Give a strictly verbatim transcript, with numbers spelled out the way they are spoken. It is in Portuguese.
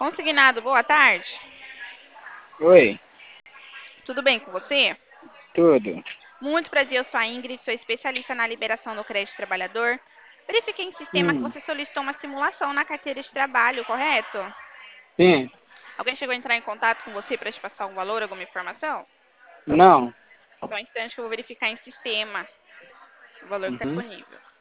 Consignado, boa tarde. Oi, Tudo bem com você? tudo. Muito prazer, eu sou a Ingrid, sou especialista na liberação do crédito trabalhador. Verifiquei em sistema que Hum, você solicitou uma simulação na carteira de trabalho, correto? sim, Alguém chegou a entrar em contato com você para te passar um valor, alguma informação? não. Só um instante que eu vou verificar em sistema o valor que está Uhum. disponível.